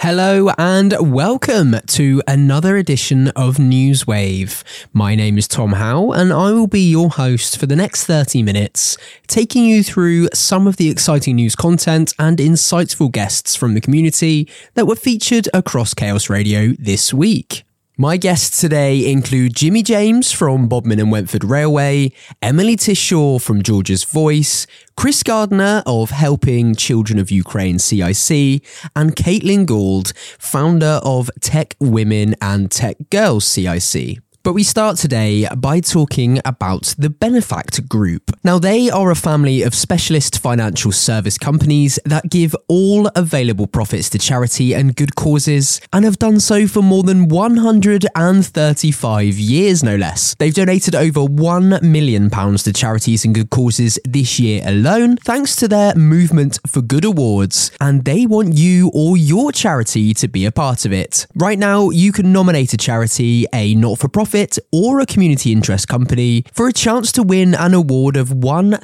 Hello and welcome to another edition of Newswave. My name is Tom Howe and I will be your host for the next 30 minutes, taking you through some of the exciting news content and insightful guests from the community that were featured across Chaos Radio this week. My guests today include Jimmy James from Bodmin and Wentford Railway, Emily Tishaw from Georgia's Voice, Chris Gardner of Helping Children of Ukraine CIC, and Caitlin Gould, founder of Tech Women and Tech Girls CIC. But we start today by talking about the Benefact Group. Now, they are a family of specialist financial service companies that give all available profits to charity and good causes, and have done so for more than 135 years, no less. They've donated over £1 million to charities and good causes this year alone, thanks to their Movement for Good awards, and they want you or your charity to be a part of it. Right now, you can nominate a charity, a not-for-profit, or a community interest company for a chance to win an award of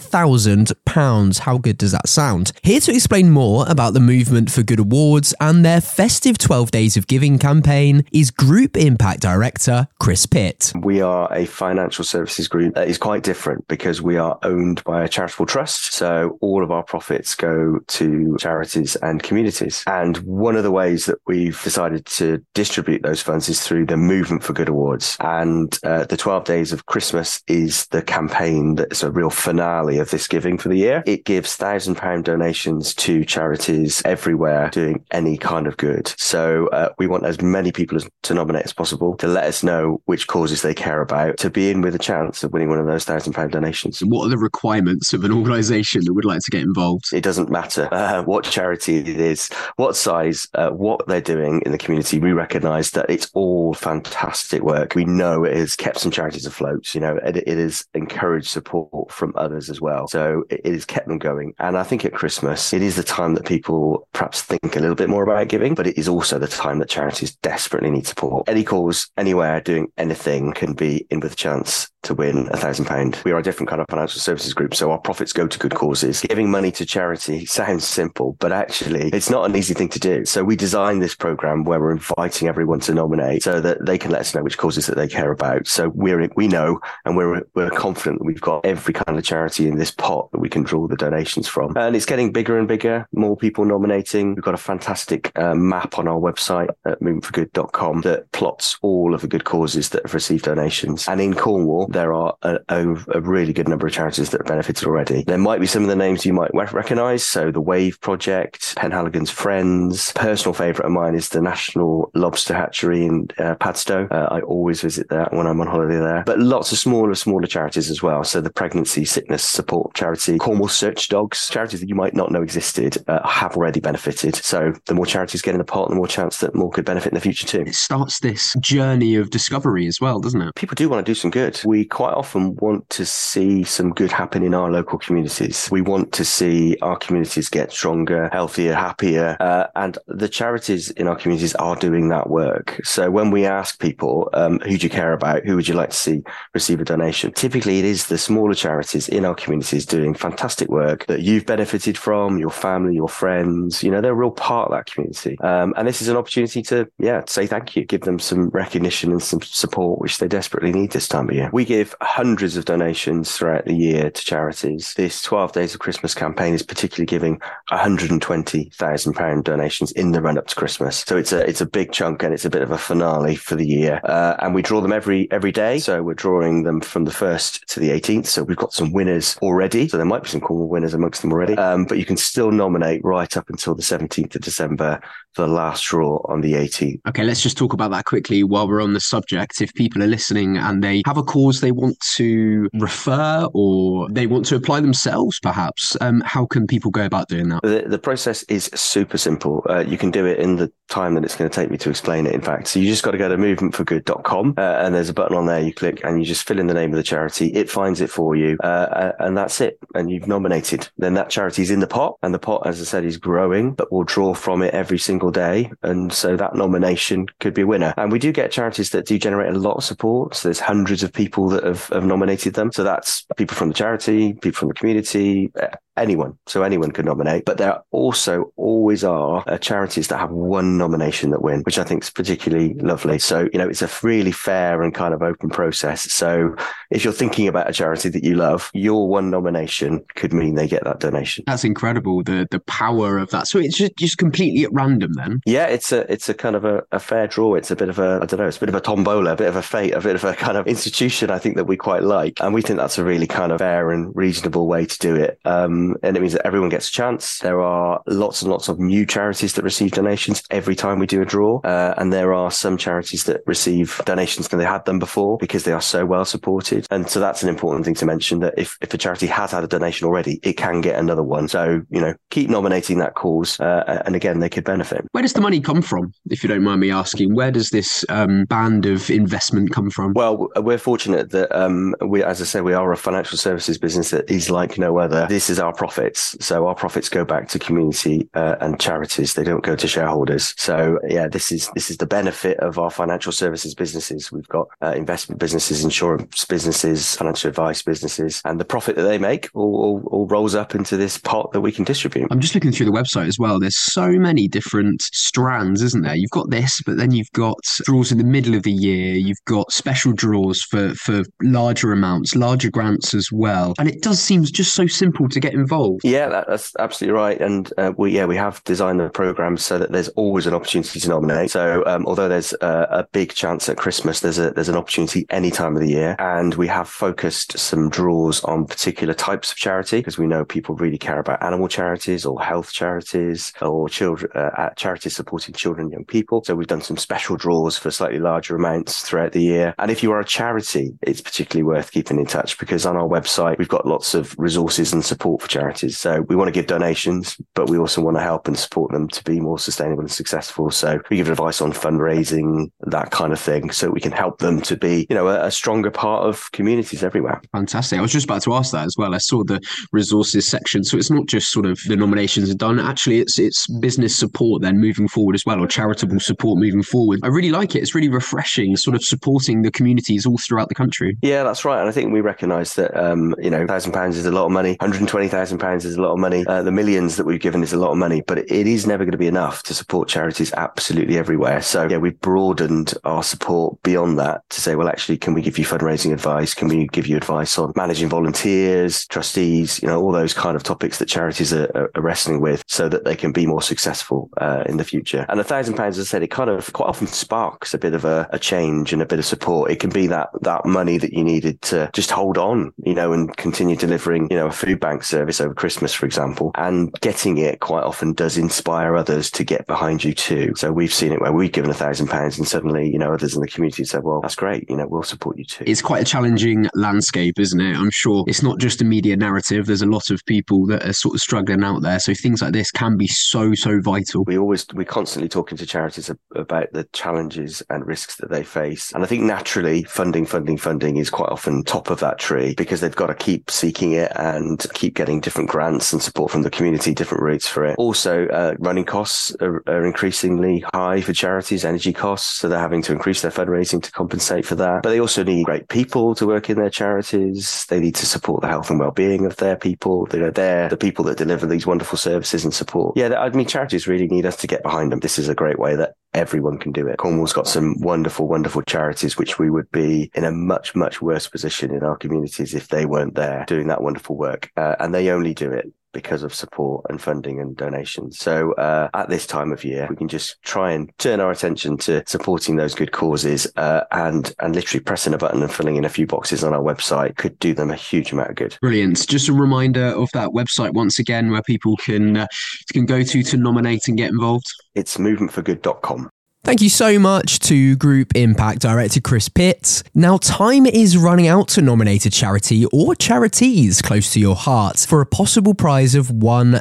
£1,000. How good does that sound? Here to explain more about the Movement for Good awards and their festive 12 Days of Giving campaign is Group Impact Director Chris Pitt. We are a financial services group that is quite different because we are owned by a charitable trust. So all of our profits go to charities and communities. And one of the ways that we've decided to distribute those funds is through the Movement for Good awards. And the 12 Days of Christmas is the campaign that's a real finale of this giving for the year. It gives £1,000 donations to charities everywhere doing any kind of good. So we want as many people to nominate as possible, to let us know which causes they care about, to be in with a chance of winning one of those £1,000 donations. What are the requirements of an organisation that would like to get involved? It doesn't matter what charity it is, what size, what they're doing in the community. We recognise that it's all fantastic work. We know it has kept some charities afloat. You know, it has encouraged support from others as well. So it has kept them going. And I think at Christmas, it is the time that people perhaps think a little bit more about giving, but it is also the time that charities desperately need support. Any cause, anywhere, doing anything can be in with a chance to win £1,000. We are a different kind of financial services group, so our profits go to good causes. Giving money to charity sounds simple, but actually it's not an easy thing to do. So we designed this program where we're inviting everyone to nominate so that they can let us know which causes that they care about. So we know and we're confident that we've got every kind of charity in this pot that we can draw the donations from. And it's getting bigger and bigger, more people nominating. We've got a fantastic map on our website at movementforgood.com that plots all of the good causes that have received donations. And in Cornwall, there are a really good number of charities that have benefited already. There might be some of the names you might recognise. So the Wave Project, Penhaligon's Friends. Personal favourite of mine is the National Lobster Hatchery in Padstow. I always visit that when I'm on holiday there. But lots of smaller charities as well. So the Pregnancy Sickness Support Charity, Cornwall Search Dogs, charities that you might not know existed, have already benefited. So the more charities get in the pot, the more chance that more could benefit in the future too. It starts this journey of discovery as well, doesn't it? People do want to do some good. We quite often want to see some good happen in our local communities. We want to see our communities get stronger, healthier, happier, and the charities in our communities are doing that work. So when we ask people, who do you care about? Who would you like to see receive a donation? Typically, it is the smaller charities in our communities doing fantastic work that you've benefited from, your family, your friends. You know, they're a real part of that community. And this is an opportunity to, say thank you, give them some recognition and some support, which they desperately need this time of year. We give hundreds of donations throughout the year to charities. This 12 Days of Christmas campaign is particularly giving £120,000 donations in the run-up to Christmas. So it's a big chunk and it's a bit of a finale for the year. And we draw them every day. So we're drawing them from the 1st to the 18th. So we've got some winners already. So there might be some Cornwall winners amongst them already. But you can still nominate right up until the 17th of December for the last draw on the 18th. Okay, let's just talk about that quickly while we're on the subject. If people are listening and they have a cause they want to refer or they want to apply themselves, perhaps, how can people go about doing that? The process is super simple. You can do it in the time that it's going to take me to explain it, in fact. So you just got to go to movementforgood.com and there's a button on there you click and you just fill in the name of the charity. It finds it for you and that's it. And you've nominated. Then that charity's in the pot, and the pot, as I said, is growing, but we'll draw from it every single day. And so that nomination could be a winner. And we do get charities that do generate a lot of support. So there's hundreds of people that have nominated them. So that's people from the charity, people from the community, anyone. So anyone can nominate. But there also always are charities that have one nomination that win, which I think is particularly lovely. So, it's a really fair and kind of open process. So if you're thinking about a charity that you love, your one nomination could mean they get that donation. That's incredible, the power of that. So it's just completely at random then? Yeah, it's a kind of a fair draw. It's a bit of a, I don't know, it's a bit of a tombola, a bit of a fate, a bit of a kind of institution, I think, that we quite like. And we think that's a really kind of fair and reasonable way to do it. And it means that everyone gets a chance. There are lots and lots of new charities that receive donations every time we do a draw. And there are some charities that receive donations than they had them before because they are so well supported. And so that's an important thing to mention, that if a charity has had a donation already, it can get another one. So, keep nominating that cause. And again, they could benefit. Where does the money come from, if you don't mind me asking? Where does this band of investment come from? Well, we're fortunate that as I said, we are a financial services business that is like no other. This is our profits. So our profits go back to community and charities. They don't go to shareholders. So yeah, this is the benefit of our financial services businesses. We've got investment businesses, insurance businesses, financial advice businesses, and the profit that they make all rolls up into this pot that we can distribute. I'm just looking through the website as well. There's so many different strands, isn't there? You've got this, but then you've got draws in the middle of the year. You've got special draws for larger amounts, larger grants as well. And it does seem just so simple to get involved. Yeah, that's absolutely right. And we have designed the programs so that there's always an opportunity to nominate. So although there's a big chance at Christmas, there's an opportunity any time of the year. And we have focused some draws on particular types of charity, because we know people really care about animal charities or health charities or children charities supporting children and young people. So we've done some special draws for slightly larger amounts throughout the year. And if you are a charity, it's particularly worth keeping in touch, because on our website, we've got lots of resources and support for charities. So we want to give donations, but we also want to help and support them to be more sustainable and successful. So we give advice on fundraising, that kind of thing, so we can help them to be, a stronger part of communities everywhere. Fantastic. I was just about to ask that as well. I saw the resources section. So it's not just sort of the nominations are done. Actually, it's business support then moving forward as well, or charitable support moving forward. I really like it. It's really refreshing, sort of supporting the communities all throughout the country. Yeah, that's right. And I think we recognise that, £1,000 is a lot of money. £120,000 is a lot of money. The millions that we've given is a lot of money, but it is never going to be enough to support charities absolutely everywhere. So yeah, we've broadened our support beyond that to say, well, actually, can we give you fundraising advice? Can we give you advice on managing volunteers, trustees, all those kind of topics that charities are wrestling with, so that they can be more successful in the future. And £1,000, as I said, it kind of quite often sparks a bit of a change and a bit of support. It can be that money that you needed to just hold on, and continue delivering, a food bank service over Christmas, for example. And getting it quite often does inspire others to get behind you too. So we've seen it where we've given £1,000 and suddenly, others in the community said, well, that's great, we'll support you too. It's quite a challenging landscape, isn't it? I'm sure it's not just a media narrative. There's a lot of people that are sort of struggling out there. So things like this can be so vital. We're constantly talking to charities about the challenges and risks that they face. And I think naturally funding is quite often top of that tree, because they've got to keep seeking it and keep getting different grants and support from the community, different routes for it. Also, running costs are increasingly high for charities, energy costs. So they're having to increase their fundraising to compensate for that. But they also need great people to work in their charities. They need to support the health and well-being of their people. They're the people that deliver these wonderful services and support. Yeah, charities really need us to get behind them. This is a great way that everyone can do it. Cornwall's got some wonderful, wonderful charities, which we would be in a much, much worse position in our communities if they weren't there doing that wonderful work. And they only do it because of support and funding and donations. So at this time of year, we can just try and turn our attention to supporting those good causes, and literally pressing a button and filling in a few boxes on our website could do them a huge amount of good. Brilliant. Just a reminder of that website once again, where people can go to nominate and get involved. It's movementforgood.com. Thank you so much to Group Impact Director Chris Pitts. Now, time is running out to nominate a charity or charities close to your heart for a possible prize of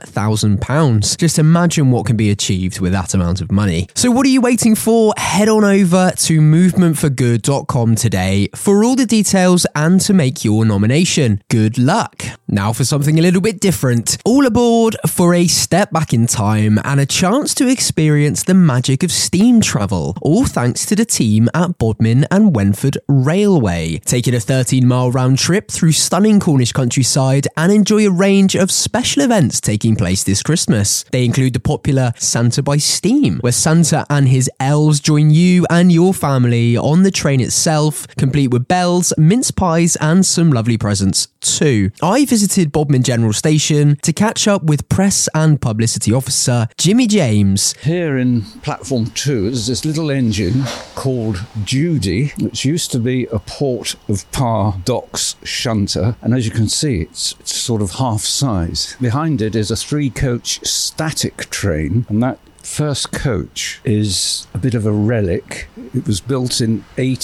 £1,000. Just imagine what can be achieved with that amount of money. So what are you waiting for? Head on over to movementforgood.com today for all the details and to make your nomination. Good luck. Now for something a little bit different. All aboard for a step back in time and a chance to experience the magic of steam travel, all thanks to the team at Bodmin and Wenford Railway. Take it a 13-mile round trip through stunning Cornish countryside and enjoy a range of special events taking place this Christmas. They include the popular Santa by Steam, where Santa and his elves join you and your family on the train itself, complete with bells, mince pies and some lovely presents too. I visited Bodmin General Station to catch up with Press and Publicity Officer Jimmy James. Here in Platform 2 there's this little engine called Judy, which used to be a Port of Par docks shunter, and as you can see it's sort of half size. Behind it is a 3-coach static train, and that first coach is a bit of a relic. It was built in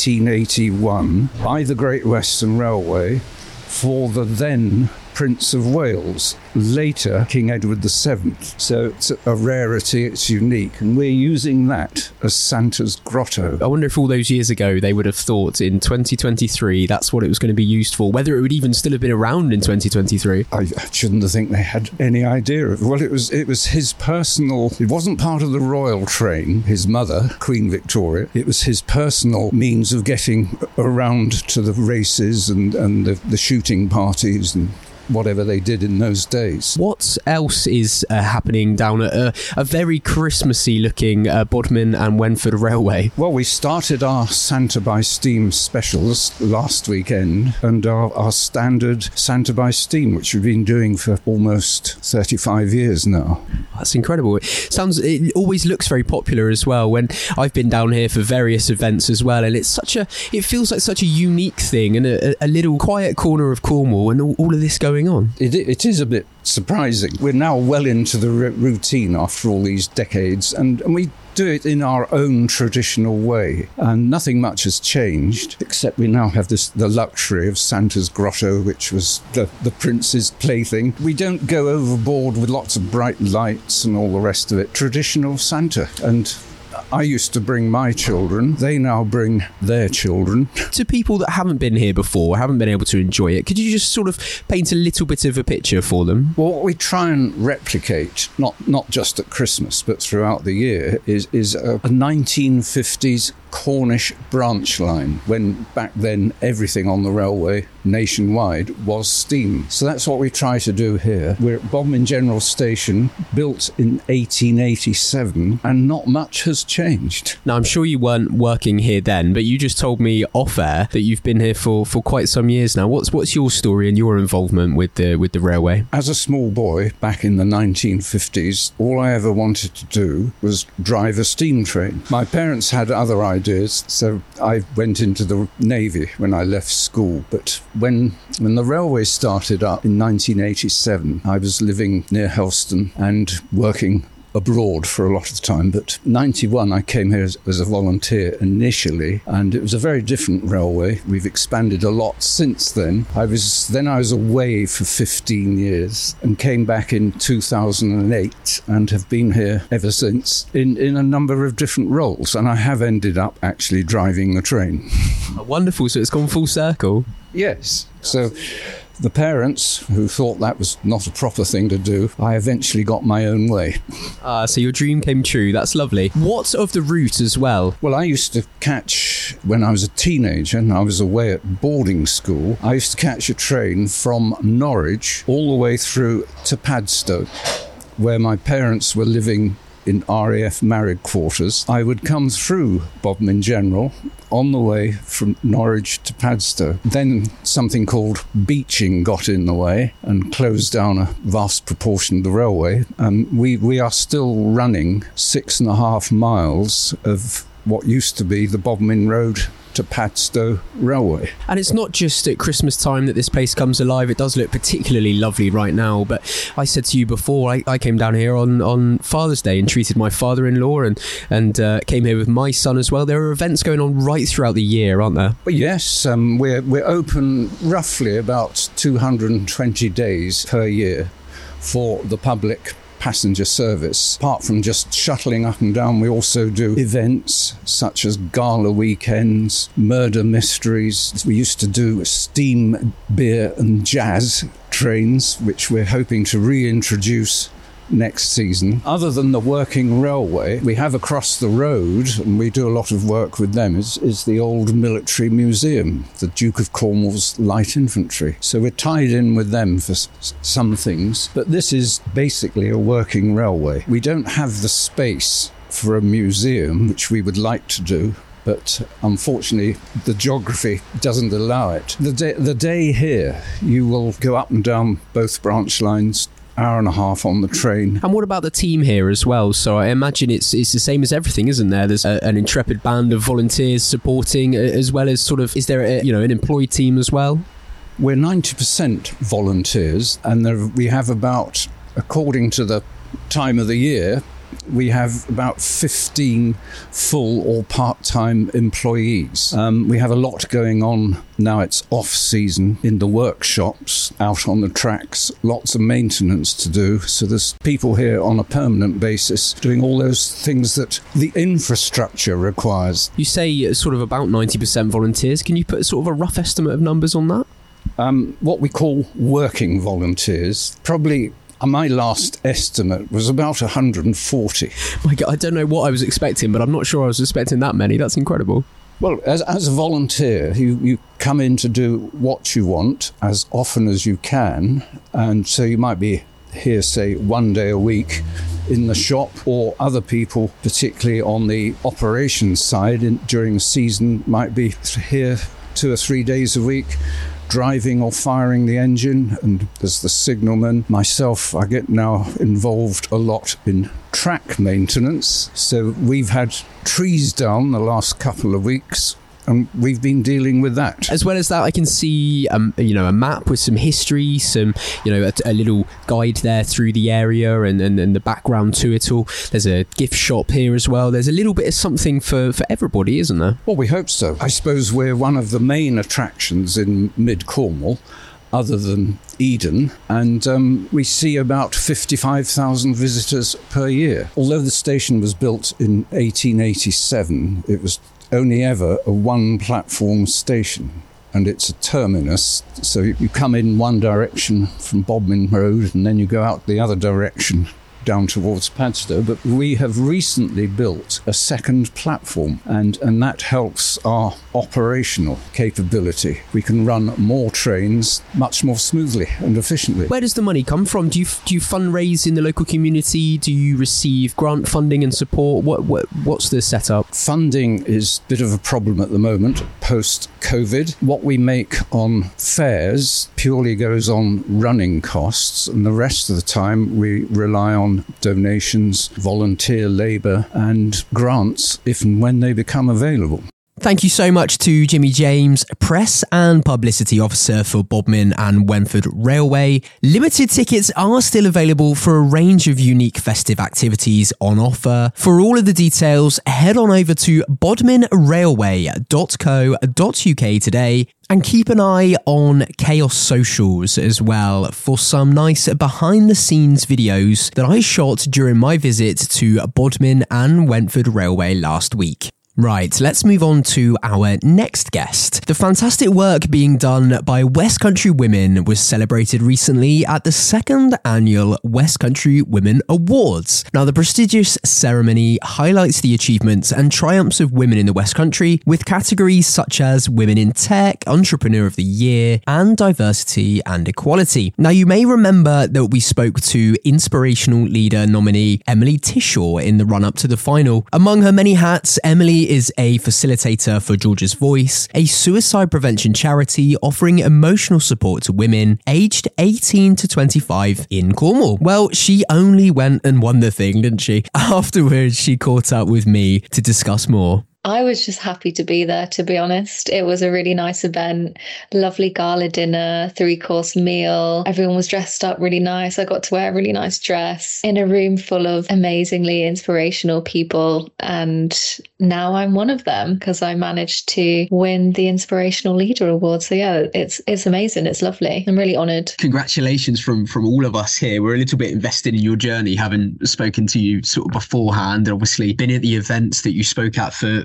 1881 by the Great Western Railway for the then Prince of Wales, later King Edward VII. So it's a rarity, it's unique, and we're using that as Santa's grotto. I wonder if all those years ago they would have thought in 2023 that's what it was going to be used for, whether it would even still have been around in 2023. I shouldn't have think they had any idea of. Well, it was his personal. It wasn't part of the royal train. His mother, Queen Victoria, it was his personal means of getting around to the races and the shooting parties and whatever they did in those days. What else is happening down at a very Christmassy looking Bodmin and Wenford Railway? Well, we started our Santa by Steam specials last weekend, and our standard Santa by Steam, which we've been doing for almost 35 years now. That's incredible. It always looks very popular as well when I've been down here for various events as well, and it feels like such a unique thing and a little quiet corner of Cornwall, and all of this going on. It is a bit surprising. We're now well into the routine after all these decades, and we do it in our own traditional way, and nothing much has changed, except we now have the luxury of Santa's grotto, which was the prince's plaything. We don't go overboard with lots of bright lights and all the rest of it. Traditional Santa. And I used to bring my children. They now bring their children. To people that haven't been here before, haven't been able to enjoy it, could you just sort of paint a little bit of a picture for them? Well, what we try and replicate, not just at Christmas, but throughout the year, is a 1950s Cornish branch line, when back then everything on the railway nationwide was steam. So that's what we try to do here. We're at Bodmin General Station, built in 1887, and not much has changed. Now, I'm sure you weren't working here then, but you just told me off air that you've been here for quite some years now. What's your story and your involvement with the railway? As a small boy back in the 1950s, all I ever wanted to do was drive a steam train. My parents had other ideas, so I went into the Navy when I left school. But when the railway started up in 1987, I was living near Helston and working abroad for a lot of the time. But 91, I came here as a volunteer initially, and it was a very different railway. We've expanded a lot since then. I was away for 15 years and came back in 2008 and have been here ever since in a number of different roles. And I have ended up actually driving the train. Wonderful. So it's gone full circle. Yes. So the parents, who thought that was not a proper thing to do, I eventually got my own way. So your dream came true. That's lovely. What of the route as well? Well, I used to catch, when I was a teenager and I was away at boarding school, I used to catch a train from Norwich all the way through to Padstow, where my parents were living in RAF married quarters. I would come through Bodmin General on the way from Norwich to Padstow. Then something called beaching got in the way and closed down a vast proportion of the railway. We are still running 6.5 miles of what used to be the Bodmin Road to Padstow Railway. And it's not just at Christmas time that this place comes alive. It does look particularly lovely right now, but I said to you before, I came down here on Father's Day and treated my father-in-law and came here with my son as well. There are events going on right throughout the year, aren't there? Well, yes, we're open roughly about 220 days per year for the public passenger service. Apart from just shuttling up and down, we also do events such as gala weekends, murder mysteries. We used to do steam, beer and jazz trains, which we're hoping to reintroduce next season. Other than the working railway, we have across the road, and we do a lot of work with them, is the old military museum, the Duke of Cornwall's Light Infantry. So we're tied in with them for some things, but this is basically a working railway. We don't have the space for a museum, which we would like to do, but unfortunately the geography doesn't allow it. The day here, you will go up and down both branch lines, hour and a half on the train. And what about the team here as well? So I imagine it's the same as everything, isn't there? There's an intrepid band of volunteers supporting, as well as sort of, is there an employed team as well? We're 90% volunteers, and we have about, according to the time of the year, we have about 15 full or part-time employees. We have a lot going on now. It's off-season in the workshops, out on the tracks, lots of maintenance to do. So there's people here on a permanent basis doing all those things that the infrastructure requires. You say sort of about 90% volunteers. Can you put sort of a rough estimate of numbers on that? What we call working volunteers, probably... My last estimate was about 140. My God, I don't know what I was expecting, but I'm not sure I was expecting that many. That's incredible. Well, as a volunteer, you come in to do what you want as often as you can. And so you might be here, say, one day a week in the shop, or other people, particularly on the operations side during the season, might be here 2 or 3 days a week, driving or firing the engine. And as the signalman myself, I get now involved a lot in track maintenance. So we've had trees down the last couple of weeks, and we've been dealing with that. As well as that, I can see, a map with some history, some, a little guide there through the area and the background to it all. There's a gift shop here as well. There's a little bit of something for everybody, isn't there? Well, we hope so. I suppose we're one of the main attractions in mid-Cornwall, other than Eden, and we see about 55,000 visitors per year. Although the station was built in 1887, it was only ever a one-platform station, and it's a terminus, so you come in one direction from Bodmin Road and then you go out the other direction down towards Padstow. But we have recently built a second platform, and that helps our operational capability. We can run more trains much more smoothly and efficiently. Where does the money come from? Do you fundraise in the local community? Do you receive grant funding and support? What's the setup? Funding is a bit of a problem at the moment, post-COVID. What we make on fares purely goes on running costs, and the rest of the time we rely on donations, volunteer labour and grants if and when they become available. Thank you so much to Jimmy James, Press and Publicity Officer for Bodmin and Wentford Railway. Limited tickets are still available for a range of unique festive activities on offer. For all of the details, head on over to bodminrailway.co.uk today. And keep an eye on Chaos Socials as well for some nice behind-the-scenes videos that I shot during my visit to Bodmin and Wentford Railway last week. Right, let's move on to our next guest. The fantastic work being done by West Country Women was celebrated recently at the 2nd Annual West Country Women Awards. Now, the prestigious ceremony highlights the achievements and triumphs of women in the West Country, with categories such as Women in Tech, Entrepreneur of the Year, and Diversity and Equality. Now, you may remember that we spoke to Inspirational Leader nominee Emily Tishaw in the run-up to the final. Among her many hats, Emily is a facilitator for George's Voice, a suicide prevention charity offering emotional support to women aged 18 to 25 in Cornwall. Well, she only went and won the thing, didn't she? Afterwards, she caught up with me to discuss more. I was just happy to be there, to be honest. It was a really nice event, lovely gala dinner, 3-course meal. Everyone was dressed up really nice. I got to wear a really nice dress in a room full of amazingly inspirational people. And now I'm one of them because I managed to win the Inspirational Leader Award. So yeah, it's amazing. It's lovely. I'm really honoured. Congratulations from all of us here. We're a little bit invested in your journey, having spoken to you sort of beforehand and obviously been at the events that you spoke at for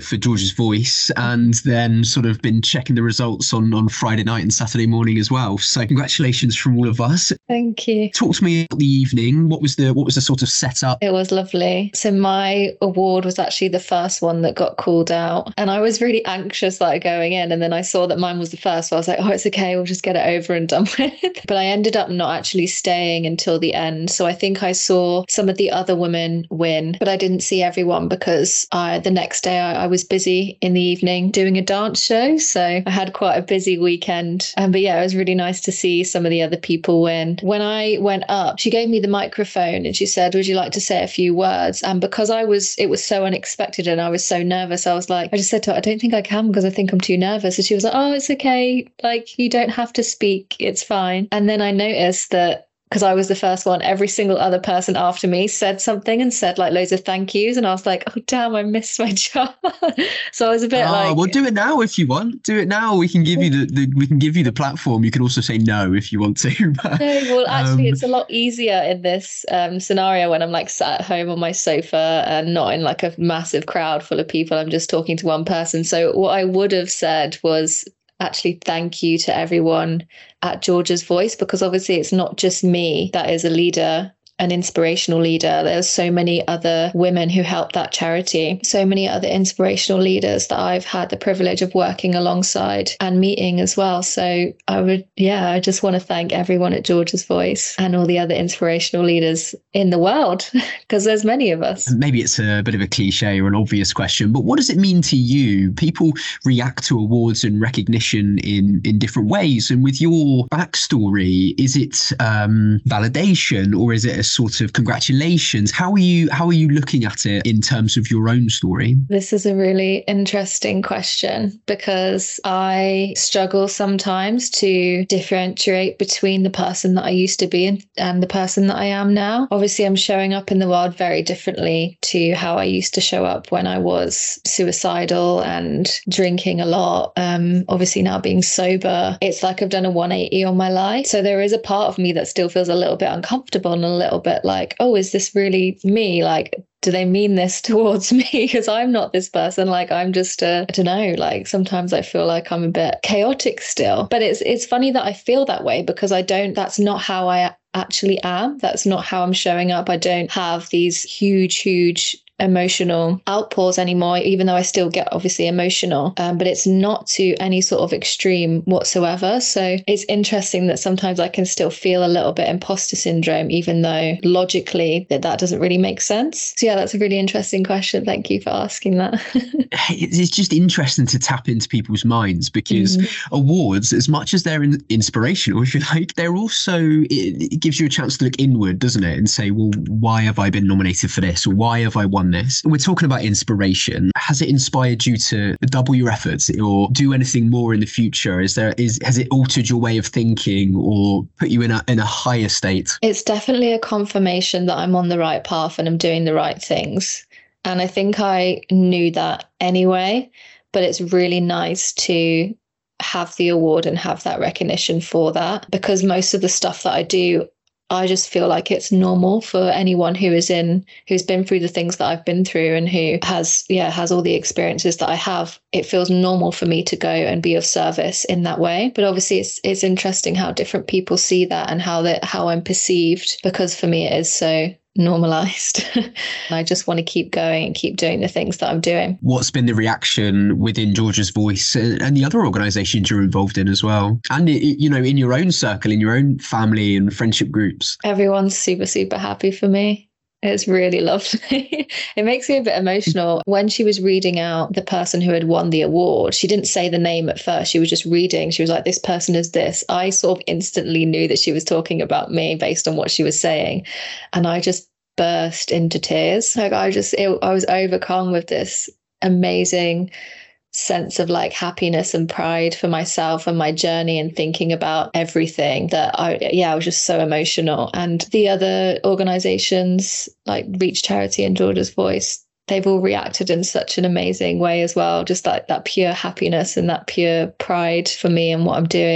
for George's Voice, and then sort of been checking the results on Friday night and Saturday morning as well. So congratulations from all of us. Thank you. Talk to me about the evening. What was the sort of setup? It was lovely. So my award was actually the first one that got called out, and I was really anxious like going in, and then I saw that mine was the first, so I was like, oh, it's okay, we'll just get it over and done with. But I ended up not actually staying until the end, so I think I saw some of the other women win, but I didn't see everyone because the next day I was busy in the evening doing a dance show, so I had quite a busy weekend. But yeah, it was really nice to see some of the other people win. When I went up, she gave me the microphone and she said, would you like to say a few words? And because it was so unexpected and I was so nervous, I just said to her, I don't think I can because I think I'm too nervous. And she was like, oh, it's okay, like you don't have to speak, it's fine. And then I noticed that because I was the first one, every single other person after me said something and said like loads of thank yous. And I was like, oh, damn, I missed my job. So I was a bit like... well, do it now if you want. Do it now. We can give you the platform. You can also say no if you want to. But, no, well, actually, it's a lot easier in this scenario when I'm like sat at home on my sofa and not in like a massive crowd full of people. I'm just talking to one person. So what I would have said was, actually, thank you to everyone at George's Voice, because obviously it's not just me that is a leader, an inspirational leader. There's so many other women who help that charity, so many other inspirational leaders that I've had the privilege of working alongside and meeting as well. So I just want to thank everyone at George's Voice and all the other inspirational leaders in the world, because there's many of us. Maybe it's a bit of a cliche or an obvious question, but what does it mean to you? People react to awards and recognition in different ways. And with your backstory, is it validation or is it a sort of congratulations? How are you looking at it in terms of your own story? This is a really interesting question because I struggle sometimes to differentiate between the person that I used to be and the person that I am now. Obviously, I'm showing up in the world very differently to how I used to show up when I was suicidal and drinking a lot. Obviously now being sober, it's like I've done a 180 on my life. So there is a part of me that still feels a little bit uncomfortable and a little bit like, oh, is this really me? Like, do they mean this towards me? Because I'm not this person. Like, I'm just I don't know, like sometimes I feel like I'm a bit chaotic still. But it's funny that I feel that way because that's not how I actually am. That's not how I'm showing up. I don't have these huge emotional outpours anymore, even though I still get obviously emotional, but it's not to any sort of extreme whatsoever. So it's interesting that sometimes I can still feel a little bit imposter syndrome, even though logically that doesn't really make sense. So yeah, that's a really interesting question. Thank you for asking that. It's just interesting to tap into people's minds because awards, as much as they're inspirational, if you like, they're also, it gives you a chance to look inward, doesn't it? And say, well, why have I been nominated for this? Or why have I won this? We're talking about inspiration. Has it inspired you to double your efforts or do anything more in the future? Has it altered your way of thinking or put you in a higher state? It's definitely a confirmation that I'm on the right path and I'm doing the right things. And I think I knew that anyway, but it's really nice to have the award and have that recognition for that, because most of the stuff that I do, I just feel like it's normal for anyone who's been through the things that I've been through and who has all the experiences that I have. It feels normal for me to go and be of service in that way. But obviously it's interesting how different people see that and how I'm perceived, because for me it is so normalized. I just want to keep going and keep doing the things that I'm doing. What's been the reaction within George's Voice and the other organisations you're involved in as well? And, in your own circle, in your own family and friendship groups? Everyone's super, super happy for me. It's really lovely. It makes me a bit emotional. When she was reading out the person who had won the award, she didn't say the name at first. She was just reading. She was like, this person is this. I sort of instantly knew that she was talking about me based on what she was saying. And I just burst into tears. Like I was overcome with this amazing sense of like happiness and pride for myself and my journey and thinking about everything that I was just so emotional. And the other organizations like Reach Charity and George's Voice, they've all reacted in such an amazing way as well. Just like that pure happiness and that pure pride for me and what I'm doing.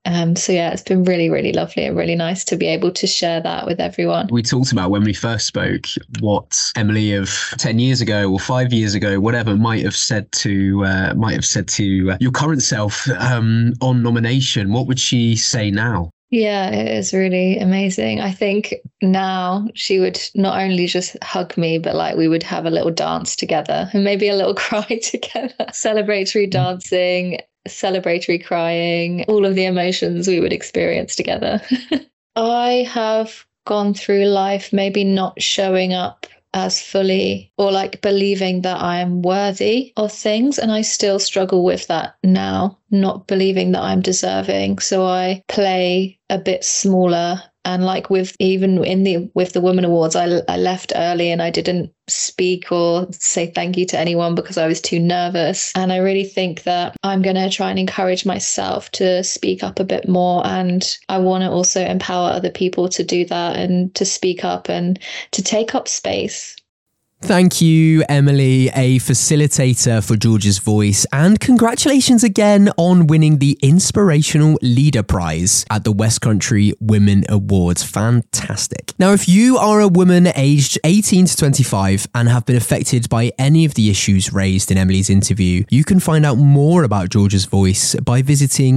So yeah, it's been really, really lovely and really nice to be able to share that with everyone. We talked about when we first spoke what Emily of 10 years ago or 5 years ago, whatever, might have said to your current self on nomination. What would she say now? Yeah, it is really amazing. I think now she would not only just hug me, but like we would have a little dance together and maybe a little cry together. Celebratory dancing, celebratory crying, all of the emotions we would experience together. I have gone through life maybe not showing up as fully or like believing that I am worthy of things. And I still struggle with that now, not believing that I'm deserving. So I play a bit smaller. And like with the Women Awards, I left early and I didn't speak or say thank you to anyone because I was too nervous. And I really think that I'm going to try and encourage myself to speak up a bit more. And I want to also empower other people to do that and to speak up and to take up space. Thank you, Emily, a facilitator for George's Voice, and congratulations again on winning the Inspirational Leader Prize at the West Country Women Awards. Fantastic. Now, if you are a woman aged 18 to 25 and have been affected by any of the issues raised in Emily's interview, you can find out more about George's Voice by visiting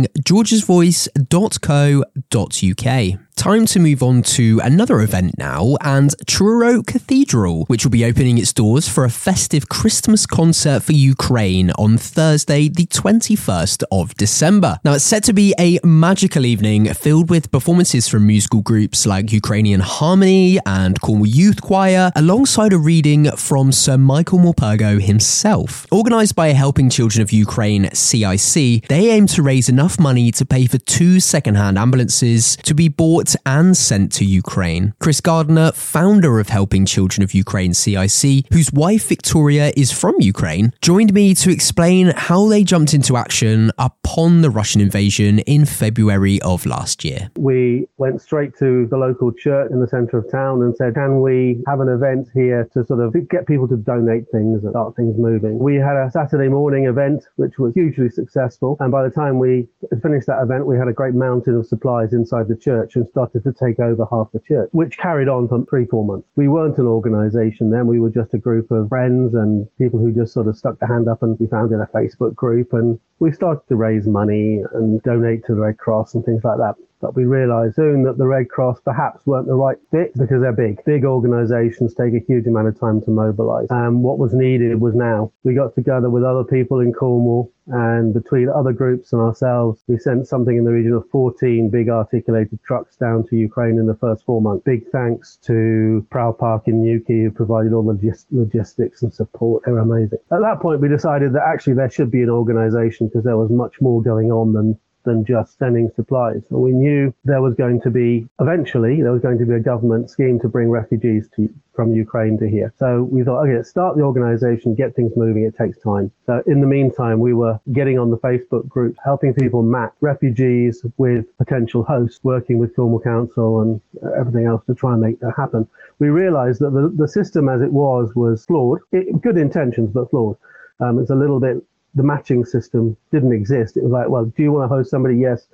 georgesvoice.co.uk. Time to move on to another event now, and Truro Cathedral, which will be opening its doors for a festive Christmas concert for Ukraine on Thursday, the 21st of December. Now, it's set to be a magical evening filled with performances from musical groups like Ukrainian Harmony and Cornwall Youth Choir, alongside a reading from Sir Michael Morpurgo himself. Organised by Helping Children of Ukraine CIC, they aim to raise enough money to pay for 2 second-hand ambulances to be bought and sent to Ukraine. Chris Gardner, founder of Helping Children of Ukraine CIC, whose wife Victoria is from Ukraine, joined me to explain how they jumped into action upon the Russian invasion in February of last year. We went straight to the local church in the centre of town and said, can we have an event here to sort of get people to donate things and start things moving? We had a Saturday morning event, which was hugely successful. And by the time we finished that event, we had a great mountain of supplies inside the church and started to take over half the church, which carried on for 3-4 months. We weren't an organisation then. We were just a group of friends and people who just sort of stuck their hand up, and we founded a Facebook group and we started to raise money and donate to the Red Cross and things like that. But we realised soon that the Red Cross perhaps weren't the right fit because they're big. Big organisations take a huge amount of time to mobilise. And what was needed was now. We got together with other people in Cornwall, and between other groups and ourselves, we sent something in the region of 14 big articulated trucks down to Ukraine in the first 4 months. Big thanks to Proud Park in Newquay, who provided all the logistics and support. They were amazing. At that point, we decided that actually there should be an organisation because there was much more going on than just sending supplies. And we knew there was going to be a government scheme to bring refugees from Ukraine to here. So we thought, okay, let's start the organisation, get things moving. It takes time. So in the meantime, we were getting on the Facebook group, helping people map refugees with potential hosts, working with Cornwall Council and everything else to try and make that happen. We realised that the system as it was flawed. Good intentions, but flawed. It's a little bit. The matching system didn't exist. It was like, well, do you want to host somebody? Yes.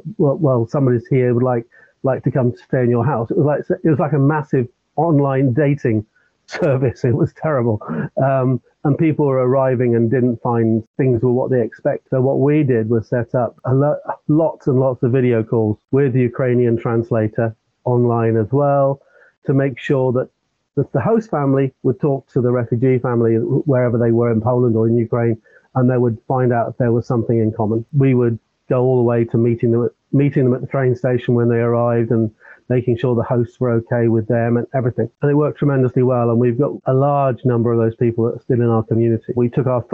Well, somebody's here would like to come stay in your house. It was like a massive online dating service. It was terrible. And people were arriving and didn't find things were what they expect. So what we did was set up lots and lots of video calls with the Ukrainian translator online as well, to make sure that the host family would talk to the refugee family wherever they were in Poland or in Ukraine, and they would find out if there was something in common. We would go all the way to meeting them at the train station when they arrived and making sure the hosts were okay with them and everything. And it worked tremendously well. And we've got a large number of those people that are still in our community. We took our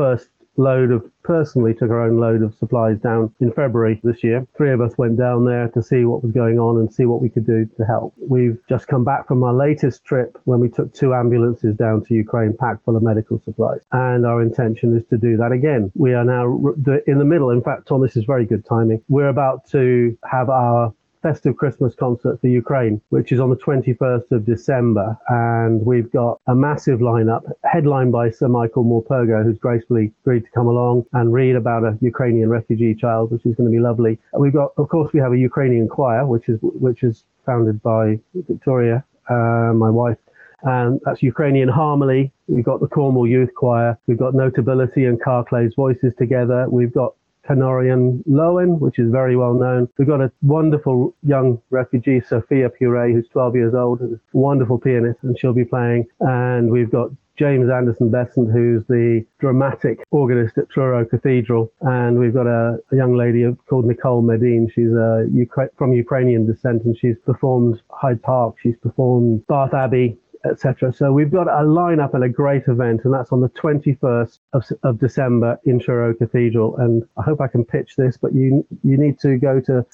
own load of supplies down in February this year. 3 of us went down there to see what was going on and see what we could do to help. We've just come back from our latest trip when we took 2 ambulances down to Ukraine packed full of medical supplies. And our intention is to do that again. We are now in the middle. In fact, Tom, this is very good timing. We're about to have our festive Christmas concert for Ukraine, which is on the 21st of December. And we've got a massive lineup headlined by Sir Michael Morpurgo, who's gracefully agreed to come along and read about a Ukrainian refugee child, which is going to be lovely. We've got, of course, we have a Ukrainian choir, which is founded by Victoria, my wife. And that's Ukrainian Harmony. We've got the Cornwall Youth Choir. We've got Notability and Carclay's voices together. We've got Canorian Lowen, which is very well known. We've got a wonderful young refugee, Sophia Pure, who's 12 years old, who's a wonderful pianist, and she'll be playing. And we've got James Anderson Besant, who's the dramatic organist at Truro Cathedral. And we've got a young lady called Nicole Medin. She's from Ukrainian descent, and she's performed Hyde Park. She's performed Bath Abbey, etc. So we've got a lineup and a great event, and that's on the 21st of December in Truro Cathedral. And I hope I can pitch this, but you need to go to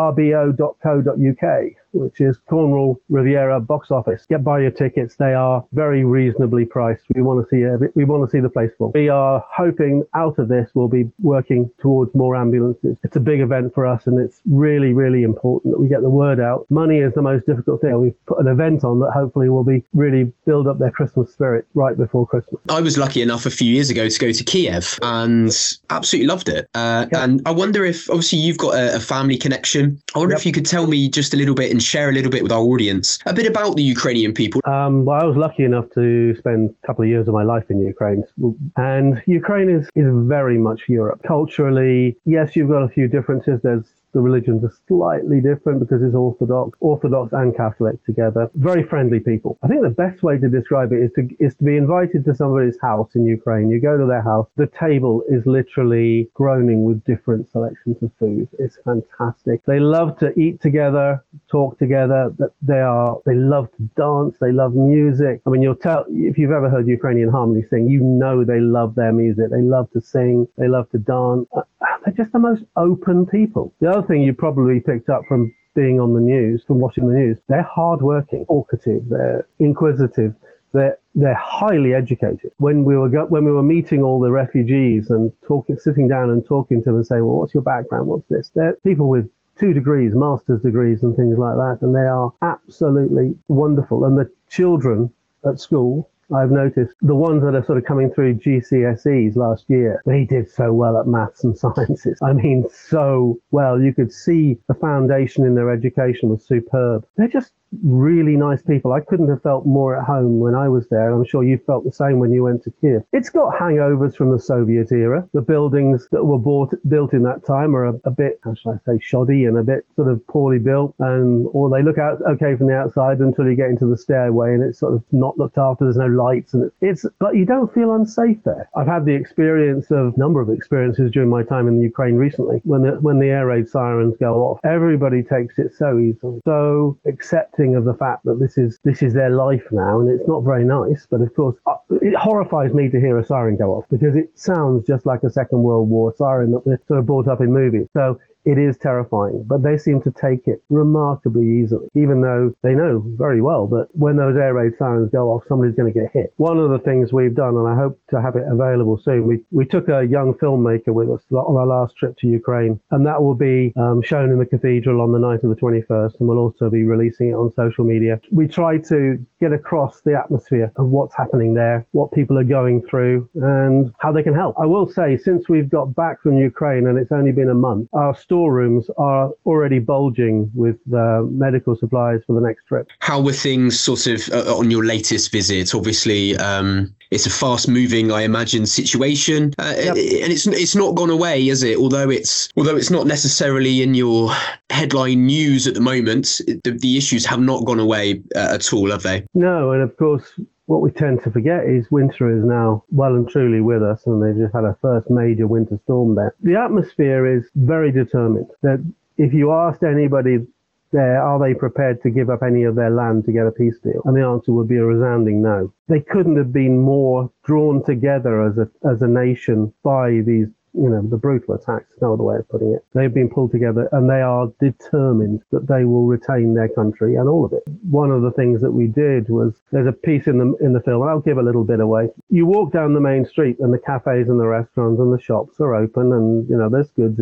crbo.co.uk, which is Cornwall Riviera box office. Buy your tickets. They are very reasonably priced. We want to see the place full. We are hoping out of this we'll be working towards more ambulances. It's a big event for us, and it's really, really important that we get the word out. Money is the most difficult thing. We've put an event on that hopefully will be really build up their Christmas spirit right before Christmas. I was lucky enough a few years ago to go to Kiev and absolutely loved it. And I wonder if, obviously, you've got a family connection. I wonder if you could tell me just a little bit and share a little bit with our audience a bit about the Ukrainian people. Well, I was lucky enough to spend a couple of years of my life in Ukraine, and Ukraine is very much Europe. Culturally, yes, you've got a few differences. The religions are slightly different because it's Orthodox and Catholic together. Very friendly people. I think the best way to describe it is to be invited to somebody's house in Ukraine. You go to their house, the table is literally groaning with different selections of food. It's fantastic. They love to eat together, talk together. They love to dance. They love music. I mean, you'll tell if you've ever heard Ukrainian Harmony sing, you know they love their music. They love to sing. They love to dance. They're just the most open people. The other thing you probably picked up from being on the news, from watching the news, they're hardworking, talkative, they're inquisitive, they're highly educated. When we were meeting all the refugees and sitting down and talking to them and saying, well, what's your background? What's this? They're people with 2 degrees, master's degrees and things like that. And they are absolutely wonderful. And the children at school, I've noticed the ones that are sort of coming through GCSEs last year, they did so well at maths and sciences. I mean, so well. You could see the foundation in their education was superb. They're just really nice people. I couldn't have felt more at home when I was there, and I'm sure you felt the same when you went to Kiev. It's got hangovers from the Soviet era. The buildings that were built in that time are a bit, how should I say, shoddy and a bit sort of poorly built, or they look out okay from the outside until you get into the stairway and it's sort of not looked after. There's no lights, and but you don't feel unsafe there. I've had the number of experiences during my time in the Ukraine recently. When the air raid sirens go off, everybody takes it so easily, so accepting of the fact that this is their life now, and it's not very nice. But of course, it horrifies me to hear a siren go off because it sounds just like a Second World War siren that we're sort of brought up in movies. So it is terrifying, but they seem to take it remarkably easily, even though they know very well that when those air raid sirens go off, somebody's going to get hit. One of the things we've done, and I hope to have it available soon, we took a young filmmaker with us on our last trip to Ukraine, and that will be shown in the cathedral on the night of the 21st, and we'll also be releasing it on social media. We try to get across the atmosphere of what's happening there, what people are going through, and how they can help. I will say, since we've got back from Ukraine, and it's only been a month, our storerooms are already bulging with medical supplies for the next trip. How were things sort of on your latest visit? Obviously, it's a fast-moving, I imagine, situation, and it's not gone away, is it? Although it's not necessarily in your headline news at the moment, the issues have not gone away at all, have they? No, and of course, what we tend to forget is winter is now well and truly with us, and they've just had a first major winter storm there. The atmosphere is very determined. That if you asked anybody there, are they prepared to give up any of their land to get a peace deal? And the answer would be a resounding no. They couldn't have been more drawn together as a nation by these, the brutal attacks, is no other way of putting it. They've been pulled together, and they are determined that they will retain their country and all of it. One of the things that we did was, there's a piece in the film, and I'll give a little bit away. You walk down the main street, and the cafes and the restaurants and the shops are open, and there's goods in them.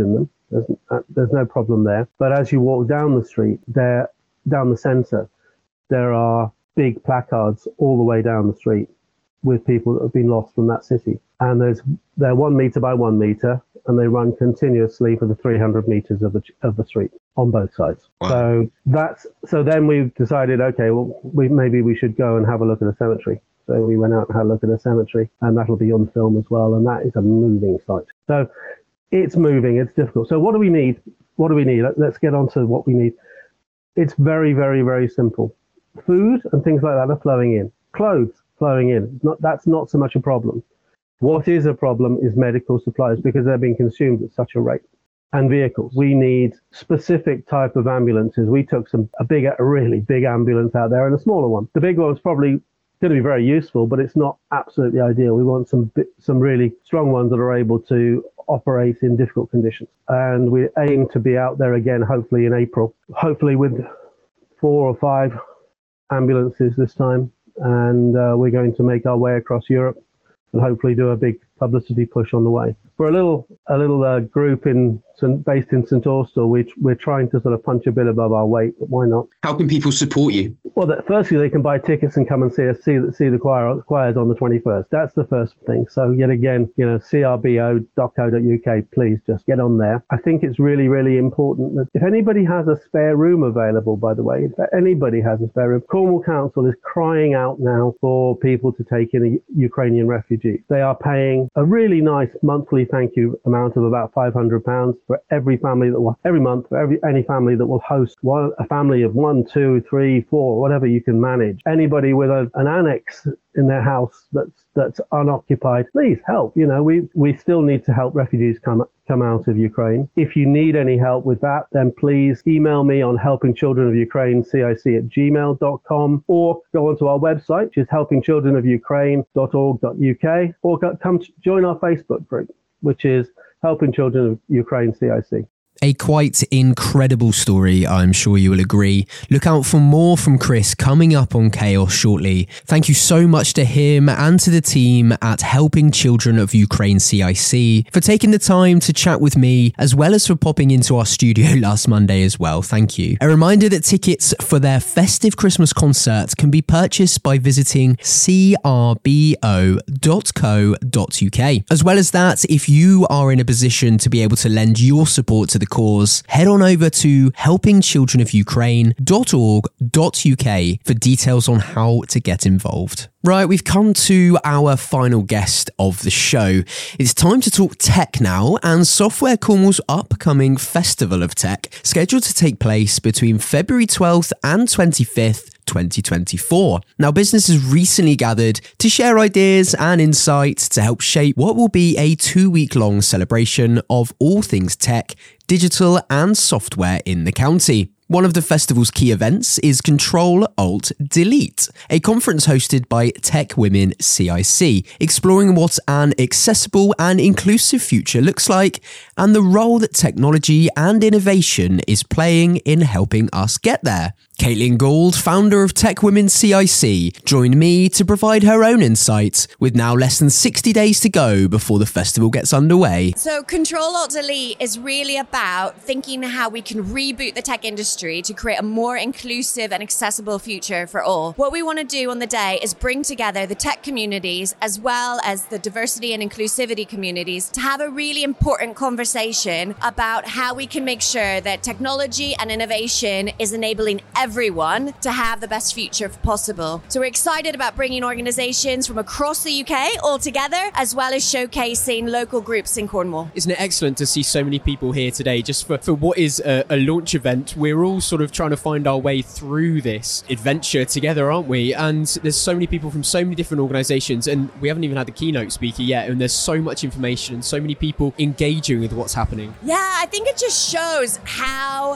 There's no problem there. But as you walk down the street, down the centre, there are big placards all the way down the street with people that have been lost from that city. And they're 1 metre by 1 metre, and they run continuously for the 300 metres of the street on both sides. Wow. So then we decided, okay, well, maybe we should go and have a look at a cemetery. So we went out and had a look at a cemetery, and that'll be on film as well. And that is a moving sight. So it's moving, it's difficult. So what do we need? Let's get on to what we need. It's very, very, very simple. Food and things like that are flowing in. Clothes flowing in. That's not so much a problem. What is a problem is medical supplies, because they're being consumed at such a rate. And vehicles. We need specific type of ambulances. We took a really big ambulance out there and a smaller one. The big one's probably going to be very useful, but it's not absolutely ideal. We want some really strong ones that are able to operate in difficult conditions. And we aim to be out there again, hopefully in April, hopefully with 4 or 5 ambulances this time. And we're going to make our way across Europe and hopefully do a big publicity push on the way. We're a little group based in St Austell. We're trying to sort of punch a bit above our weight, but why not? How can people support you? Well, firstly, they can buy tickets and come and see the choirs on the 21st. That's the first thing. So yet again, crbo.co.uk, please just get on there. I think it's really, really important that if anybody has a spare room available, by the way, if anybody has a spare room, Cornwall Council is crying out now for people to take in Ukrainian refugees. They are paying a really nice monthly thank you amount of about £500 for every family every month, for any family that will host a family of 1, 2, 3, 4, whatever you can manage. Anybody with an annex in their house that's unoccupied, please help. We still need to help refugees come out of Ukraine. If you need any help with that, then please email me on helpingchildrenofUkraine@gmail.com, or go onto our website, which is helpingchildrenofUkraine.org.uk, or come join our Facebook group, which is Helping Children of Ukraine CIC. A quite incredible story, I'm sure you will agree. Look out for more from Chris coming up on Chaos shortly. Thank you so much to him and to the team at Helping Children of Ukraine CIC for taking the time to chat with me, as well as for popping into our studio last Monday as well. Thank you. A reminder that tickets for their festive Christmas concert can be purchased by visiting crbo.co.uk. As well as that, if you are in a position to be able to lend your support to the cause, head on over to helpingchildrenofUkraine.org.uk for details on how to get involved. Right, we've come to our final guest of the show. It's time to talk tech now, and Software Cornwall's upcoming Festival of Tech, scheduled to take place between February 12th and 25th, 2024. Now, businesses recently gathered to share ideas and insights to help shape what will be a 2-week-long celebration of all things tech, digital and software in the county. One of the festival's key events is Control-Alt-Delete, a conference hosted by Tech Women CIC, exploring what an accessible and inclusive future looks like and the role that technology and innovation is playing in helping us get there. Caitlin Gould, founder of Tech Women CIC, joined me to provide her own insights, with now less than 60 days to go before the festival gets underway. So Control-Alt-Delete is really about thinking how we can reboot the tech industry to create a more inclusive and accessible future for all. What we want to do on the day is bring together the tech communities as well as the diversity and inclusivity communities to have a really important conversation about how we can make sure that technology and innovation is enabling everyone to have the best future possible. So we're excited about bringing organisations from across the UK all together, as well as showcasing local groups in Cornwall. Isn't it excellent to see so many people here today just for what is a launch event? We're all sort of trying to find our way through this adventure together, aren't we? And there's so many people from so many different organisations, and we haven't even had the keynote speaker yet, and there's so much information and so many people engaging with what's happening. Yeah, I think it just shows how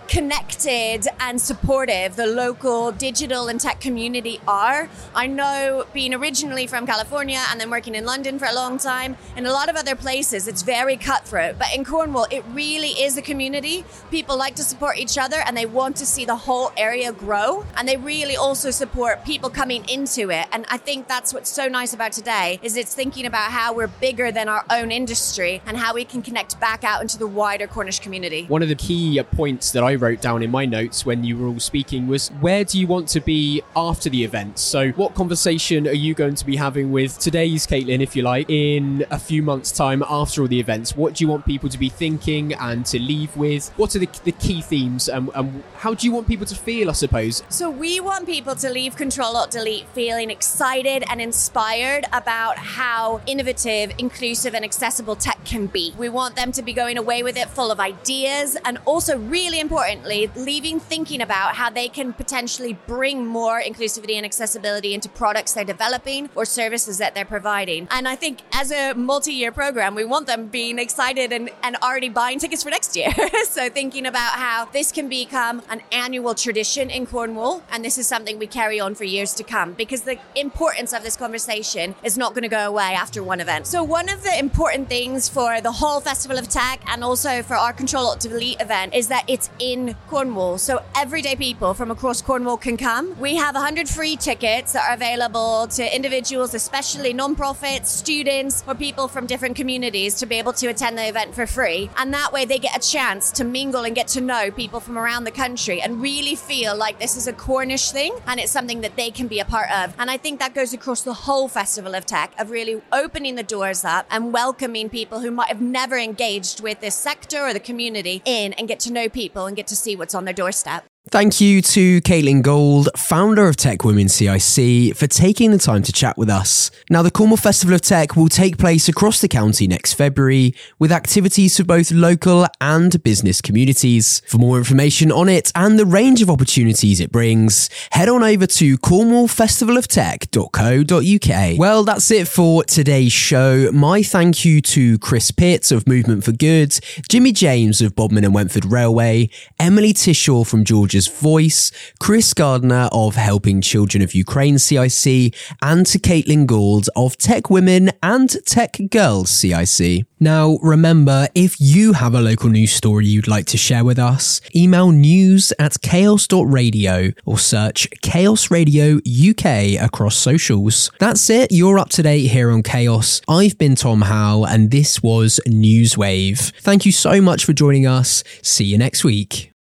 connected and supportive the local digital and tech community are. I know, being originally from California and then working in London for a long time, in a lot of other places it's very cutthroat, but in Cornwall it really is a community. People like to support each other and they want to see the whole area grow, and they really also support people coming into it. And I think that's what's so nice about today, is it's thinking about how we're bigger than our own industry and how we can connect back out into the wider Cornish community. One of the key points that I wrote down in my notes when you were all speaking was, where do you want to be after the event? So what conversation are you going to be having with today's Caitlin, if you like, in a few months' time after all the events? What do you want people to be thinking and to leave with? What are the key themes, and how do you want people to feel, I suppose? So we want people to leave Control-Alt-Delete feeling excited and inspired about how innovative, inclusive and accessible tech can be. We want them to be going away with it full of ideas, and also, really importantly, leaving thinking about how they can potentially bring more inclusivity and accessibility into products they're developing or services that they're providing. And I think as a multi-year program, we want them being excited and already buying tickets for next year. So thinking about how this can become an annual tradition in Cornwall, and this is something we carry on for years to come, because the importance of this conversation is not going to go away after one event. So one of the important things for the whole Festival of Tech, and also for our Control-Alt-Delete event, is that it's in Cornwall. So everyday people from across Cornwall can come. We have 100 free tickets that are available to individuals, especially non-profits, students, or people from different communities, to be able to attend the event for free. And that way they get a chance to mingle and get to know people from around the country and really feel like this is a Cornish thing and it's something that they can be a part of. And I think that goes across the whole Festival of Tech, of really opening the doors up and welcoming people who might have never engaged with this sector or the community in, and get to know people and get to see what's on their doorstep. Thank you to Caitlin Gold, founder of Tech Women CIC, for taking the time to chat with us. Now, the Cornwall Festival of Tech will take place across the county next February, with activities for both local and business communities. For more information on it and the range of opportunities it brings, head on over to cornwallfestivaloftech.co.uk. Well, that's it for today's show. My thank you to Chris Pitt of Movement for Good, Jimmy James of Bodmin and Wentford Railway, Emily Tishaw from Georgia's Voice, Chris Gardner of Helping Children of Ukraine CIC, and to Caitlin Gould of Tech Women and Tech Girls CIC. Now, remember, if you have a local news story you'd like to share with us, email news@chaos.radio or search Chaos Radio UK across socials. That's it, you're up to date here on Chaos. I've been Tom Howe and this was Newswave. Thank you so much for joining us. See you next week.